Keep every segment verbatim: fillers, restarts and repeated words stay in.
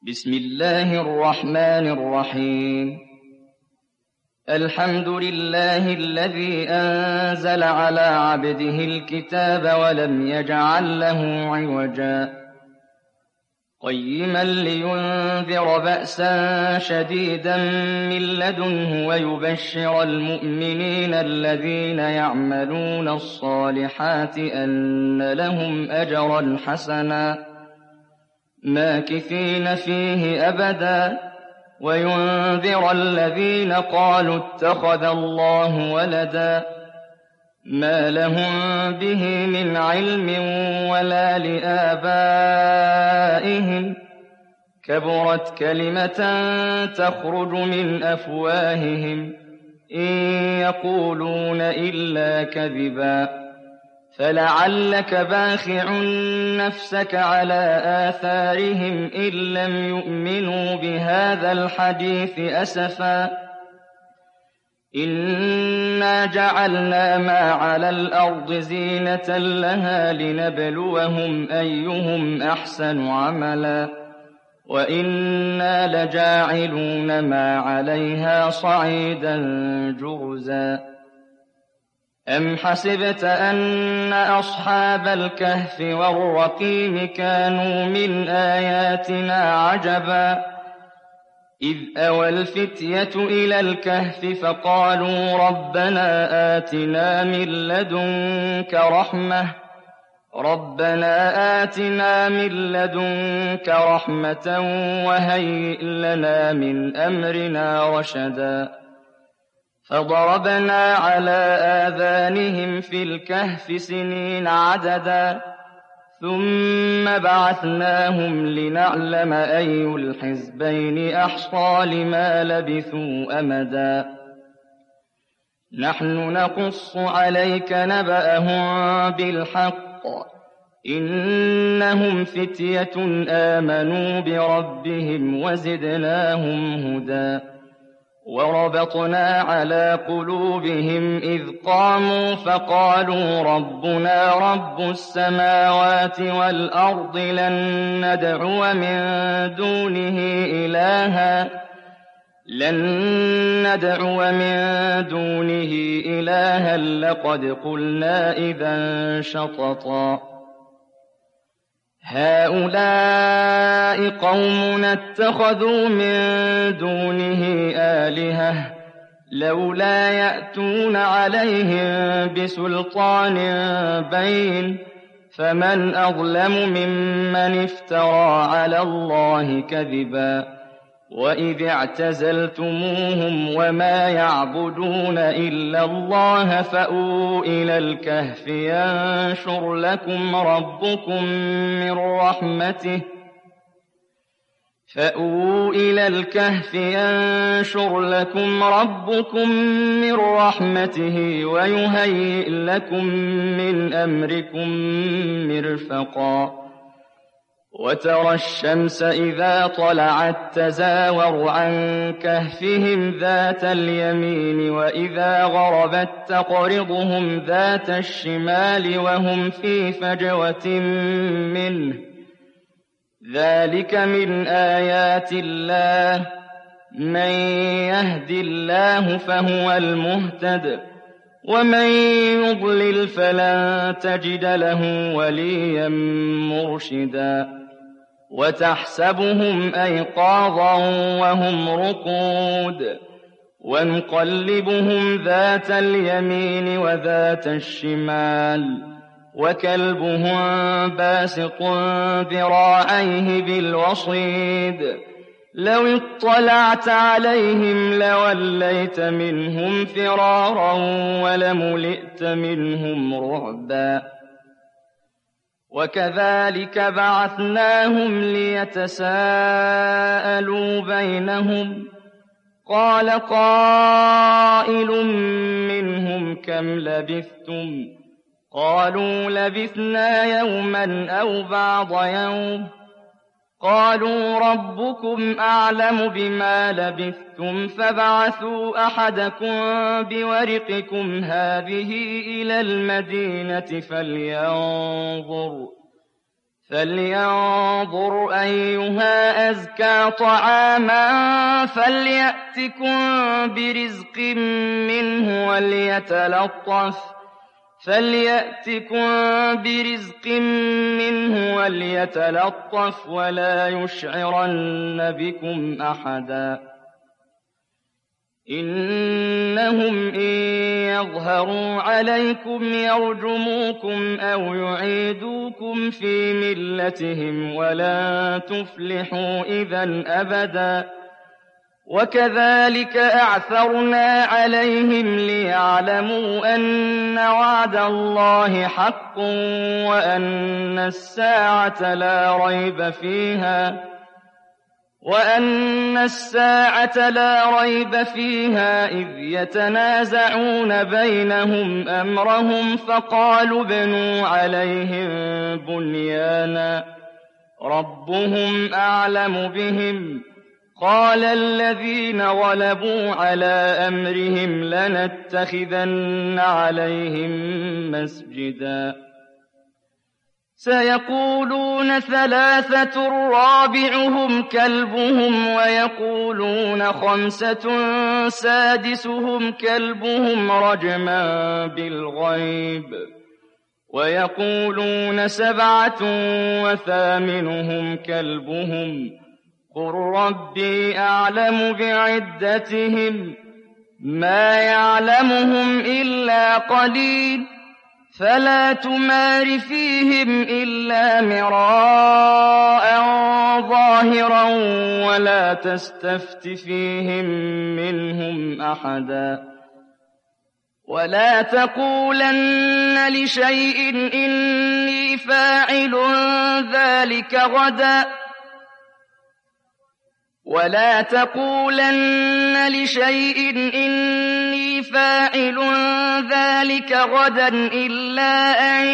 بسم الله الرحمن الرحيم. الحمد لله الذي أنزل على عبده الكتاب ولم يجعل له عوجا قيما لينذر بأسا شديدا من لدنه ويبشر المؤمنين الذين يعملون الصالحات أن لهم أجرا حسنا ماكثين فيه أبدا وينذر الذين قالوا اتخذ الله ولدا ما لهم به من علم ولا لآبائهم كبرت كلمة تخرج من أفواههم إن يقولون إلا كذبا فلعلك باخع نفسك على آثارهم إن لم يؤمنوا بهذا الحديث أسفا إنا جعلنا ما على الأرض زينة لها لنبلوهم أيهم أحسن عملا وإنا لجاعلون ما عليها صعيدا جرزا أم حسبت أن أصحاب الكهف والرقيم كانوا من آياتنا عجبا إذ أوى الفتية إلى الكهف فقالوا ربنا آتنا من لدنك رحمة ربنا آتنا من لدنك رحمة وهيئ لنا من أمرنا رشدا فضربنا على آذانهم في الكهف سنين عددا ثم بعثناهم لنعلم أي الحزبين أحصى لما لبثوا أمدا نحن نقص عليك نبأهم بالحق إنهم فتية آمنوا بربهم وزدناهم هدى وربطنا على قلوبهم إذ قاموا فقالوا ربنا رب السماوات والأرض لن ندعو من دونه إلها لن ندعو من دونه إلها لقد قلنا إذا شططا هؤلاء قومنا اتخذوا من دونه آلهة لولا يأتون عليهم بسلطان بين فمن أظلم ممن افترى على الله كذبا وإذ اعتزلتموهم وما يعبدون إلا الله فأووا إلى الكهف ينشر لكم ربكم من رحمته فأووا إلى الكهف ينشر لكم ربكم من رحمته ويهيئ لكم من أمركم مرفقا وترى الشمس إذا طلعت تزاور عن كهفهم ذات اليمين وإذا غربت تقرضهم ذات الشمال وهم في فجوة منه ذلك من آيات الله من يهد الله فهو المهتد ومن يضلل فلن تجد له وليا مرشدا وتحسبهم أيقاظا وهم رقود ونقلبهم ذات اليمين وذات الشمال وكلبهم باسط ذراعيه بالوصيد لو اطلعت عليهم لوليت منهم فرارا ولملئت منهم رعبا وكذلك بعثناهم ليتساءلوا بينهم قال قائل منهم كم لبثتم قالوا لبثنا يوما أو بعض يوم قالوا ربكم أعلم بما لبثتم فابعثوا أحدكم بورقكم هذه إلى المدينة فلينظر فلينظر أيها أزكى طعاما فليأتكم برزق منه وليتلطف فليأتكم برزق منه وليتلطف ولا يشعرن بكم أحدا إنهم إن يظهروا عليكم يرجموكم أو يعيدوكم في ملتهم ولن تفلحوا إذا أبدا وكذلك أعثرنا عليهم ليعلموا أن وعد الله حق وأن الساعة لا ريب فيها وأن الساعة لا ريب فيها إذ يتنازعون بينهم أمرهم فقالوا ابنوا عليهم بنيانا ربهم أعلم بهم قال الذين غلبوا على أمرهم لنتخذن عليهم مسجدا سيقولون ثلاثة رابعهم كلبهم ويقولون خمسة سادسهم كلبهم رجما بالغيب ويقولون سبعة وثامنهم كلبهم قل ربي أعلم بعدتهم ما يعلمهم إلا قليل فلا تمار فيهم إلا مراء ظاهرا ولا تستفت فيهم منهم أحدا ولا تقولن لشيء إني فاعل ذلك غدا ولا تقولن لشيء إني فاعل ذلك غدا إلا أن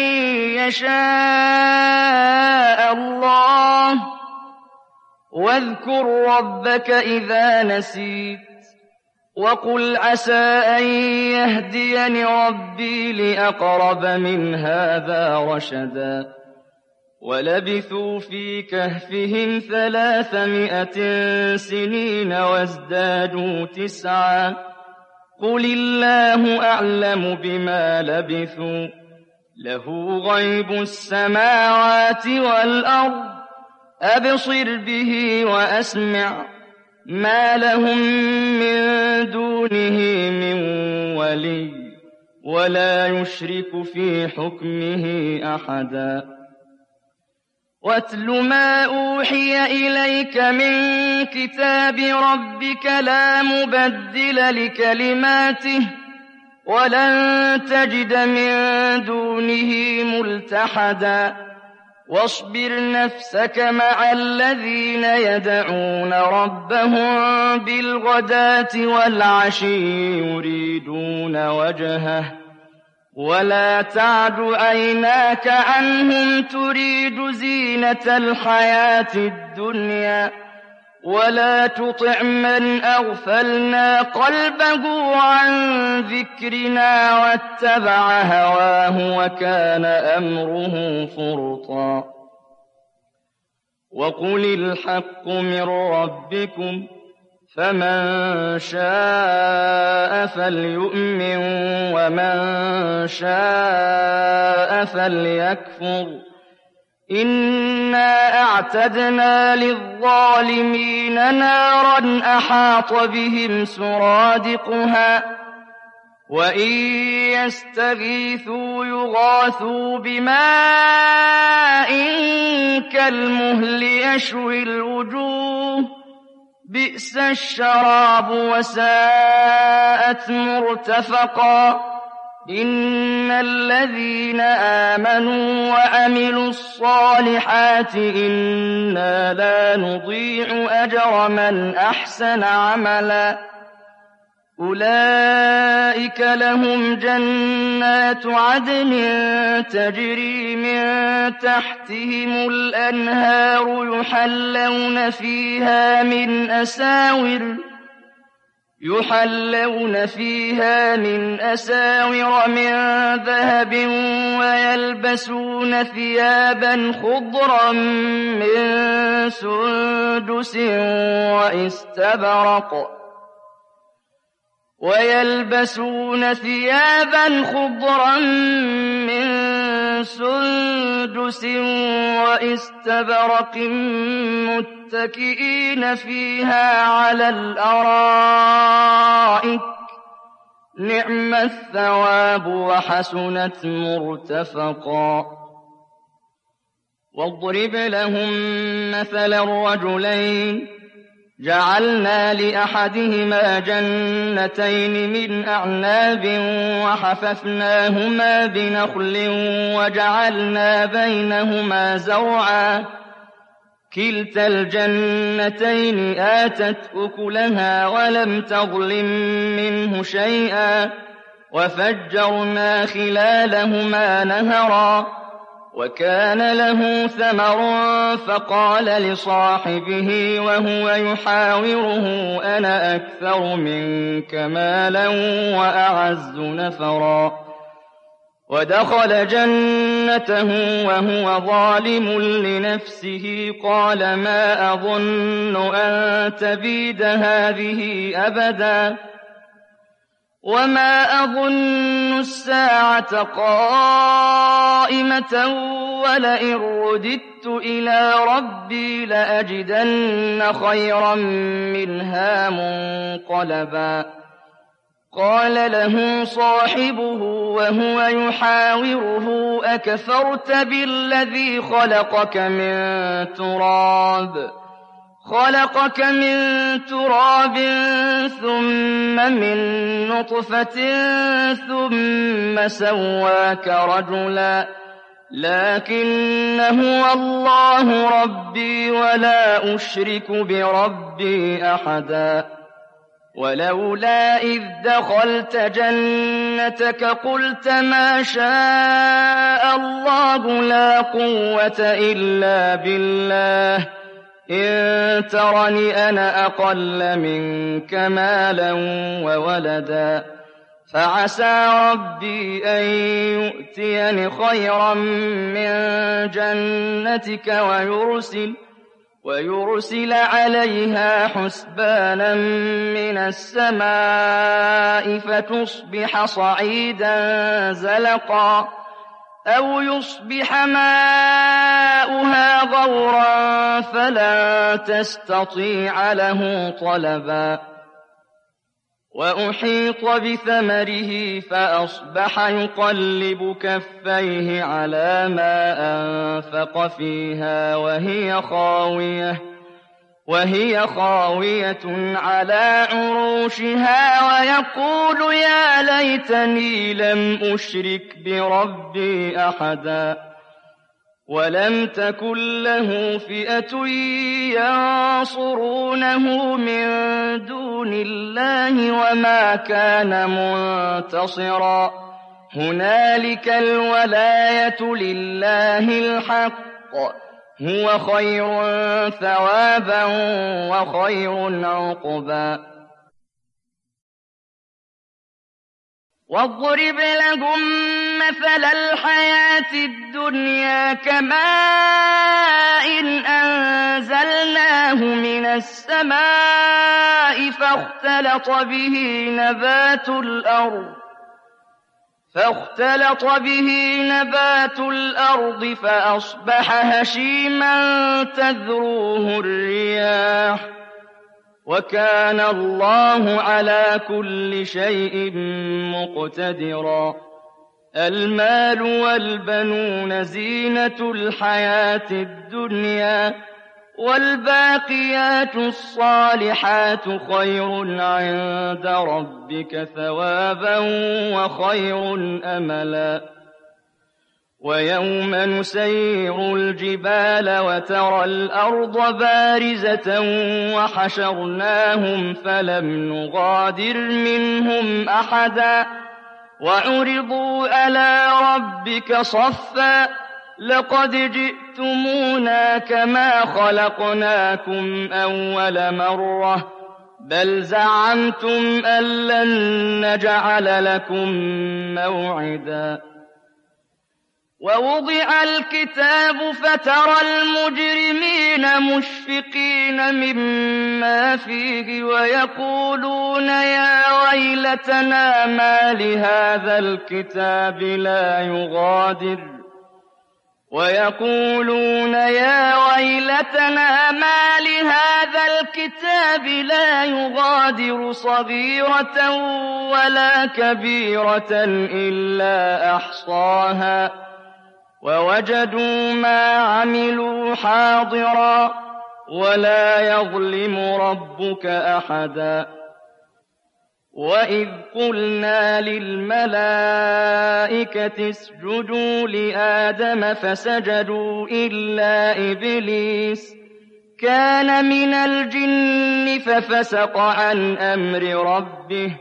يشاء الله واذكر ربك إذا نسيت وقل عسى أن يهديني ربي لأقرب من هذا رشدا ولبثوا في كهفهم ثلاثمائة سنين وازدادوا تسعا قل الله أعلم بما لبثوا له غيب السماوات والأرض أبصر به وأسمع ما لهم من دونه من ولي ولا يشرك في حكمه أحدا واتل ما أوحي إليك من كتاب ربك لا مبدل لكلماته ولن تجد من دونه ملتحدا واصبر نفسك مع الذين يدعون ربهم بالغداة والعشي يريدون وجهه ولا تعد عيناك عنهم تريد زينة الحياة الدنيا ولا تطع من أغفلنا قلبه عن ذكرنا واتبع هواه وكان أمره فرطا وقل الحق من ربكم فمن شاء فليؤمن ومن شاء فليكفر إنا أعتدنا للظالمين نارا أحاط بهم سرادقها وإن يستغيثوا يغاثوا بماء كالمهل يشوي الوجوه بئس الشراب وساءت مرتفقا إن الذين آمنوا وعملوا الصالحات إنا لا نضيع أجر من أحسن عملا أولئك لهم جنات عدن تجري من تحتهم الأنهار يحلون فيها من أساور يحلون فيها من أساور من ذهب ويلبسون ثيابا خضرا من سندس وإستبرق ويلبسون ثيابا خضرا من سندس وإستبرق متكئين فيها على الأرائك نعم الثواب وحسنت مرتفقا. واضرب لهم مثل الرجلين جعلنا لأحدهما جنتين من أعناب وحففناهما بنخل وجعلنا بينهما زرعا كلتا الجنتين آتت أكلها ولم تظلم منه شيئا وفجرنا خلالهما نهرا وكان له ثمر فقال لصاحبه وهو يحاوره أنا أكثر منك مالا وأعز نفرا ودخل جنته وهو ظالم لنفسه قال ما أظن أن تبيد هذه أبدا وما أظن الساعة قائمة ولئن رددت إلى ربي لأجدن خيرا منها منقلبا. قال له صاحبه وهو يحاوره أكفرت بالذي خلقك من تراب خلقك من تراب ثم من نطفة ثم سواك رجلا لكن هو الله ربي ولا أشرك بربي أحدا. ولولا إذ دخلت جنتك قلت ما شاء الله لا قوة إلا بالله إن ترني أنا أقل منك مالا وولدا فعسى ربي أن يؤتيني خيرا من جنتك ويرسل ويرسل عليها حسبانا من السماء فتصبح صعيدا زلقا أو يصبح ماؤها غورا فلا تستطيع له طلبا. وأحيط بثمره فأصبح يقلب كفيه على ما أنفق فيها وهي خاوية وهي خاوية على عروشها ويقول يا ليتني لم أشرك بربي أحدا. ولم تكن له فئة ينصرونه من دون الله وما كان منتصرا. هنالك الولاية لله الحق هو خير ثوابا وخير عقبا. واضرب لهم مثل الحياة الدنيا كماء أنزلناه من السماء فاختلط به نبات الأرض فاختلط به نبات الأرض فأصبح هشيما تذروه الرياح وكان الله على كل شيء مقتدرا. المال والبنون زينة الحياة الدنيا والباقيات الصالحات خير عند ربك ثوابا وخير أملا. ويوم نسير الجبال وترى الأرض بارزة وحشرناهم فلم نغادر منهم أحدا وعرضوا على ربك صفا لقد جئتمونا كما خلقناكم أول مرة بل زعمتم أن لن نجعل لكم موعدا ووضع الكتاب فترى المجرمين مشفقين مما فيه ويقولون يا ويلتنا ما لهذا الكتاب لا يغادر ويقولون يا ويلتنا ما لهذا الكتاب لا يغادر صغيرة ولا كبيرة إلا أحصاها ووجدوا ما عملوا حاضرا ولا يظلم ربك أحدا وإذ قلنا للملائكة اسجدوا لآدم فسجدوا إلا إبليس كان من الجن ففسق عن أمر ربه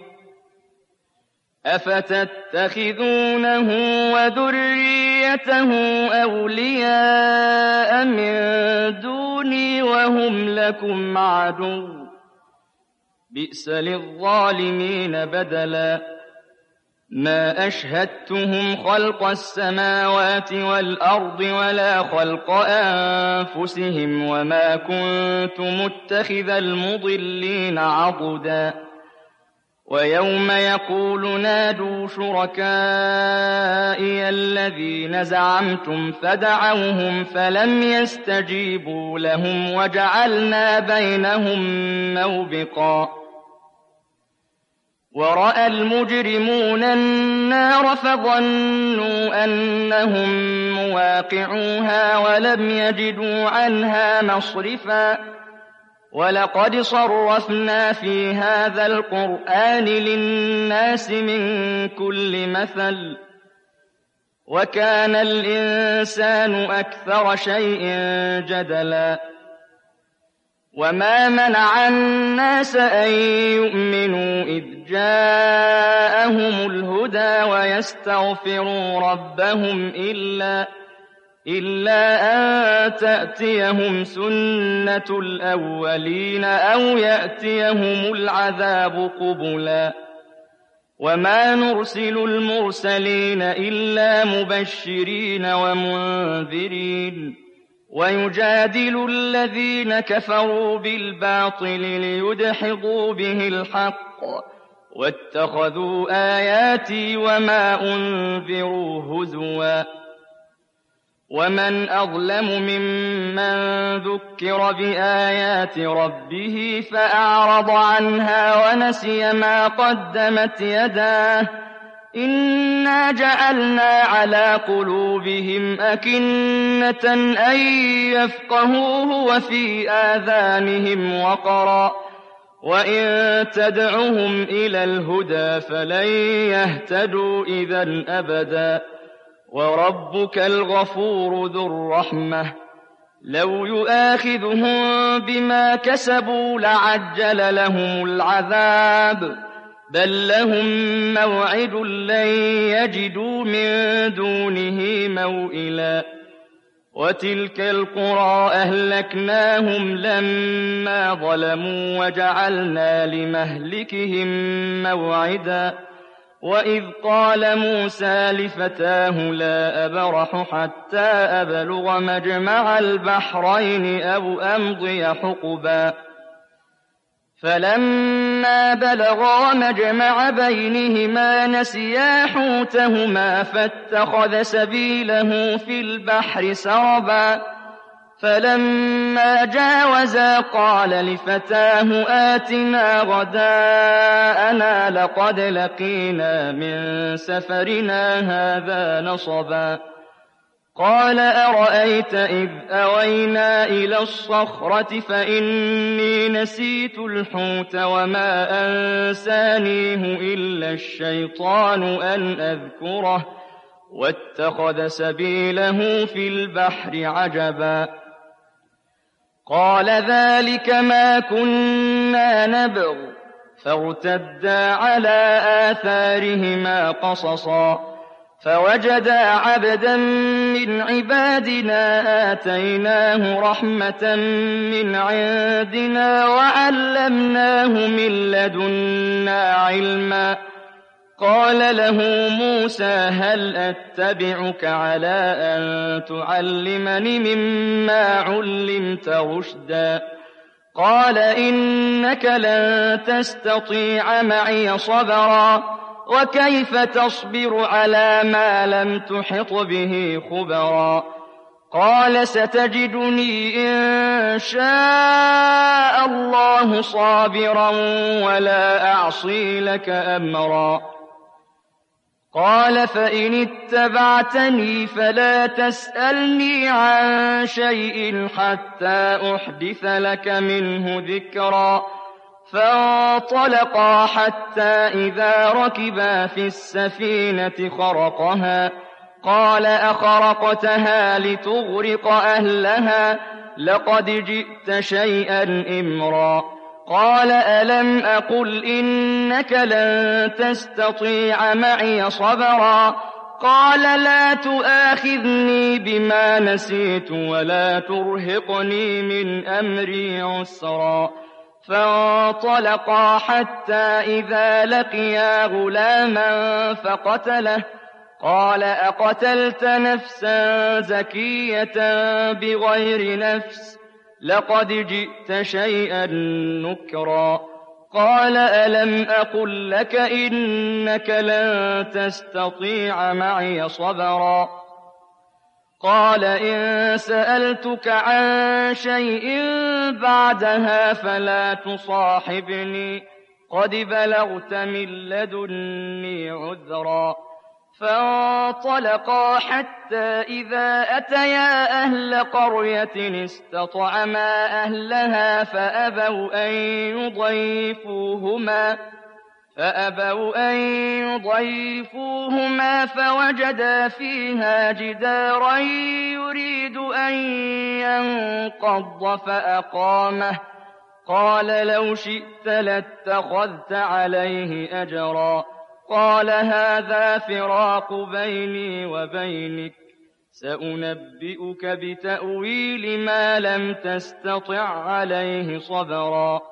أفتتخذونه وذريته أولياء من دوني وهم لكم عدو بئس للظالمين بدلا ما أشهدتهم خلق السماوات والأرض ولا خلق أنفسهم وما كنت متخذ المضلين عضدا ويوم يقول نادوا شركائي الذين زعمتم فدعوهم فلم يستجيبوا لهم وجعلنا بينهم موبقا ورأى المجرمون النار فظنوا أنهم مواقعوها ولم يجدوا عنها مصرفا ولقد صرفنا في هذا القرآن للناس من كل مثل وكان الإنسان أكثر شيء جدلا وما منع الناس أن يؤمنوا إذ جاءهم الهدى ويستغفروا ربهم إلا إلا أن تأتيهم سنة الأولين أو يأتيهم العذاب قبلا وما نرسل المرسلين إلا مبشرين ومنذرين ويجادل الذين كفروا بالباطل ليدحضوا به الحق واتخذوا آياتي وما أنذروا هزوا ومن أظلم ممن ذكر بآيات ربه فأعرض عنها ونسي ما قدمت يداه إنا جعلنا على قلوبهم أكنة أن يفقهوه وفي آذانهم وقرا وإن تدعهم إلى الهدى فلن يهتدوا إذا أبدا وربك الغفور ذو الرحمة لو يؤاخذهم بما كسبوا لعجل لهم العذاب بل لهم موعد لن يجدوا من دونه موئلا وتلك القرى أهلكناهم لما ظلموا وجعلنا لمهلكهم موعدا وإذ قال موسى لفتاه لا أبرح حتى أبلغ مجمع البحرين أو أمضي حقبا فلما بلغا مجمع بينهما نسيا حوتهما فاتخذ سبيله في البحر سربا فلما جاوزا قال لفتاه آتنا غداءنا لقد لقينا من سفرنا هذا نصبا قال أرأيت إذ أوينا إلى الصخرة فإني نسيت الحوت وما أنسانيه إلا الشيطان أن أذكره واتخذ سبيله في البحر عجبا قال ذلك ما كنا نبغ فارتدا على آثارهما قصصا فوجدا عبدا من عبادنا آتيناه رحمة من عندنا وعلمناه من لدنا علما قال له موسى هل أتبعك على أن تعلمني مما علمت رشدا قال إنك لن تستطيع معي صبرا وكيف تصبر على ما لم تحط به خبرا قال ستجدني إن شاء الله صابرا ولا أعصي لك أمرا قال فإن اتبعتني فلا تسألني عن شيء حتى أحدث لك منه ذكرا فانطلقا حتى إذا ركبا في السفينة خرقها قال أخرقتها لتغرق أهلها لقد جئت شيئا إمرا قال ألم أقل إنك لن تستطيع معي صبرا قال لا تؤاخذني بما نسيت ولا ترهقني من أمري عسرا فانطلقا حتى إذا لقيا غلاما فقتله قال أقتلت نفسا زكية بغير نفس لقد جئت شيئا نكرا قال ألم أقل لك إنك لن تستطيع معي صبرا قال إن سألتك عن شيء بعدها فلا تصاحبني قد بلغت من لدني عذرا فانطلقا حتى إذا أتيا أهل قرية استطعما أهلها فأبوا أن يضيفوهما فأبوا أن يضيفوهما فوجدا فيها جدارا يريد أن ينقض فأقامه قال لو شئت لاتخذت عليه أجرا قال هذا فراق بيني وبينك سأنبئك بتأويل ما لم تستطع عليه صبرا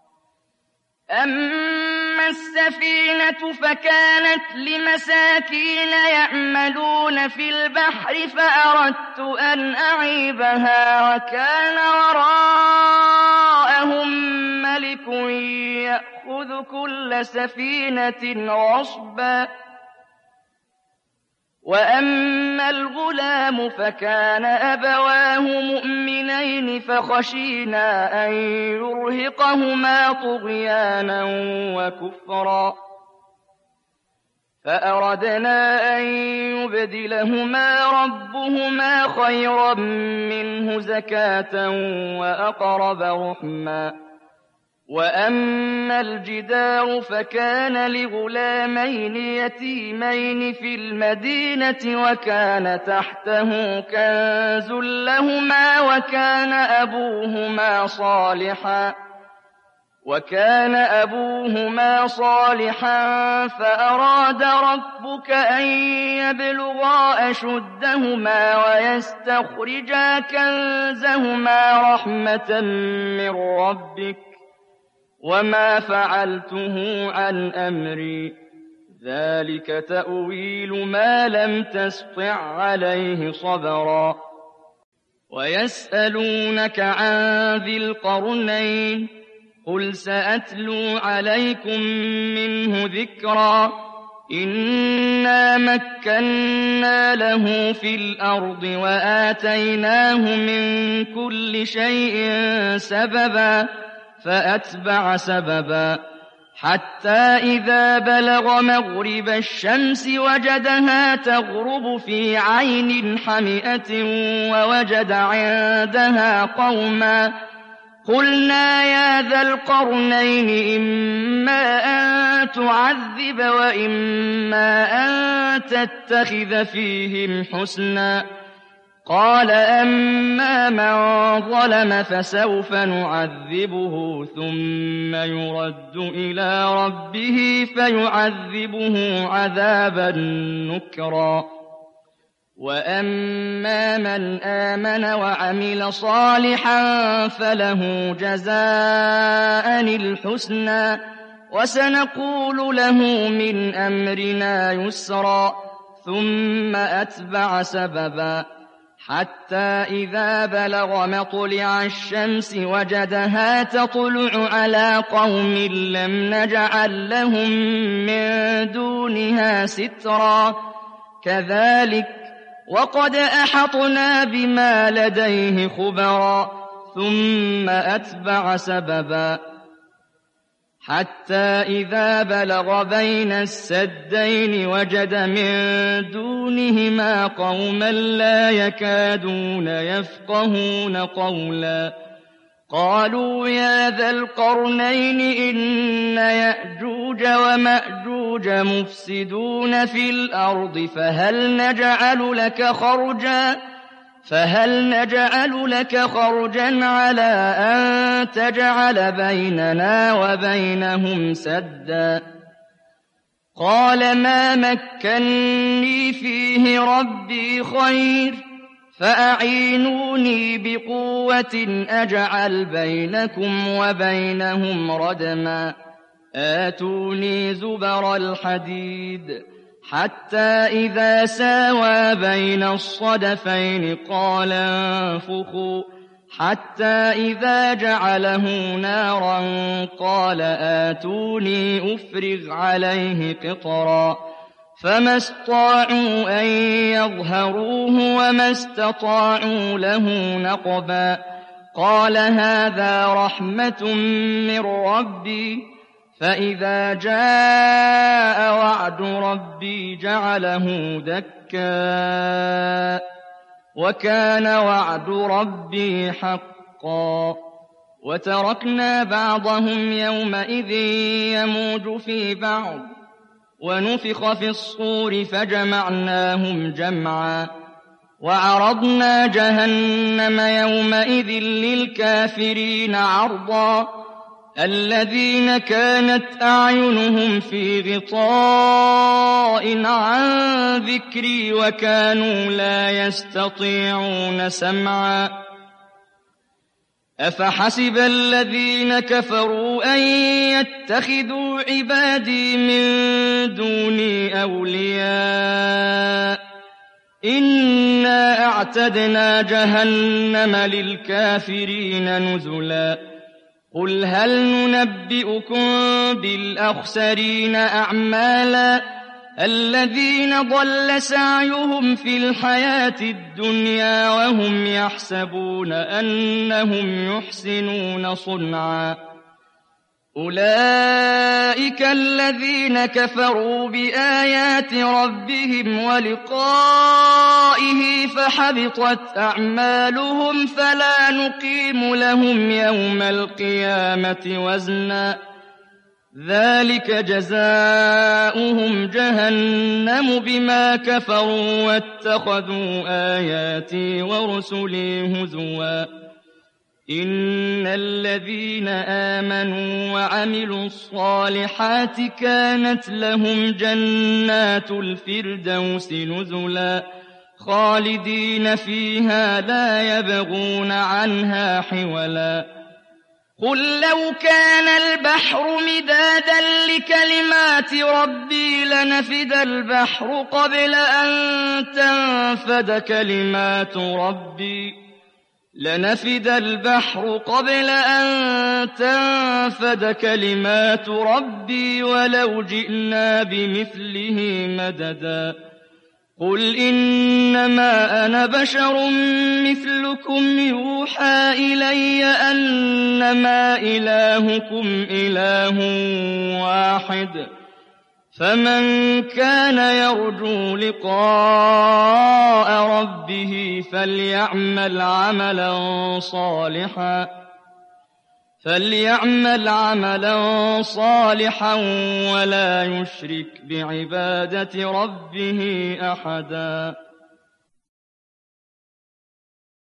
أما السفينة فكانت لمساكين يعملون في البحر فأردت أن أعيبها وكان وراءهم ملك يأخذ كل سفينة غصبا وأما الغلام فكان أبواه مؤمنين فخشينا أن يرهقهما طغيانا وكفرا فأردنا أن يبدلهما ربهما خيرا منه زكاة وأقرب رحما وأما الجدار فكان لغلامين يتيمين في المدينة وكان تحته كنز لهما وكان أبوهما صالحا وكان أبوهما صالحا فأراد ربك أن يبلغا أشدهما ويستخرجا كنزهما رحمة من ربك وما فعلته عن أمري ذلك تأويل ما لم تسطع عليه صبرا ويسألونك عن ذي القرنين قل سأتلو عليكم منه ذكرا إنا مكنا له في الأرض وآتيناه من كل شيء سببا فأتبع سببا حتى إذا بلغ مغرب الشمس وجدها تغرب في عين حمئة ووجد عندها قوما قلنا يا ذا القرنين إما أن تعذب وإما أن تتخذ فيهم حسنا قال أما من ظلم فسوف نعذبه ثم يرد إلى ربه فيعذبه عذابا نكرا وَأَمَّا مَنْ آمَنَ وَعَمِلَ صَالِحًا فَلَهُ جَزَاءً الْحُسْنَىٰ وَسَنَقُولُ لَهُ مِنْ أَمْرِنَا يُسْرًا ثُمَّ أَتْبَعَ سَبَبًا حَتَّىٰ إِذَا بَلَغَ مَطْلِعَ الشَّمْسِ وَجَدَهَا تَطْلُعُ عَلَىٰ قَوْمٍ لَّمْ نَجْعَل لَّهُم مِّن دُونِهَا سِتْرًا كَذَٰلِكَ وَقَدْ أَحَطْنَا بِمَا لَدَيْهِ خُبْرًا ثُمَّ أَتْبَعَ سَبَبًا حَتَّىٰ إِذَا بَلَغَ بَيْنَ السَّدَّيْنِ وَجَدَ مِن دُونِهِمَا قَوْمًا لَّا يَكَادُونَ يَفْقَهُونَ قَوْلًا قَالُوا يَا ذَا الْقَرْنَيْنِ إِنَّ يَأْجُوجَ وَمَأْجُوجَ مُفْسِدُونَ فِي الْأَرْضِ فَهَلْ نَجْعَلُ لَكَ خَرْجًا فهل نجعل لك خرجا على أن تجعل بيننا وبينهم سدا قال ما مكني فيه ربي خير فأعينوني بقوة أجعل بينكم وبينهم ردما آتوني زبر الحديد حتى إذا ساوى بين الصدفين قال انفخوا حتى إذا جعله نارا قال آتوني أفرغ عليه قطرا فما استطاعوا أن يظهروه وما استطاعوا له نقبا قال هذا رحمة من ربي فإذا جاء وعد ربي جعله دكا وكان وعد ربي حقا وتركنا بعضهم يومئذ يموج في بعض ونفخ في الصور فجمعناهم جمعا وعرضنا جهنم يومئذ للكافرين عرضا الذين كانت أعينهم في غطاء عن ذكري وكانوا لا يستطيعون سمعا أفحسب الذين كفروا أن يتخذوا عبادي من دوني أولياء إنا أعتدنا جهنم للكافرين نزلا قل هل ننبئكم بالأخسرين أعمالا الذين ضل سعيهم في الحياة الدنيا وهم يحسبون أنهم يحسنون صنعا أولئك الذين كفروا بآيات ربهم ولقائه فحبطت أعمالهم فلا نقيم لهم يوم القيامة وزنا ذلك جزاؤهم جهنم بما كفروا واتخذوا آياتي ورسلي هزوا إن الذين آمنوا وعملوا الصالحات كانت لهم جنات الفردوس نزلا خالدين فيها لا يبغون عنها حولا قل لو كان البحر مدادا لكلمات ربي لنفد البحر قبل أن تنفد كلمات ربي لنفد البحر قبل أن تنفد كلمات ربي ولو جئنا بمثله مددا قل إنما أنا بشر مثلكم يوحى إلي أنما إلهكم إله واحد فمن كان يرجو لقاء ربه فليعمل عملا صالحا فليعمل عملا صالحا ولا يشرك بعبادة ربه أحدا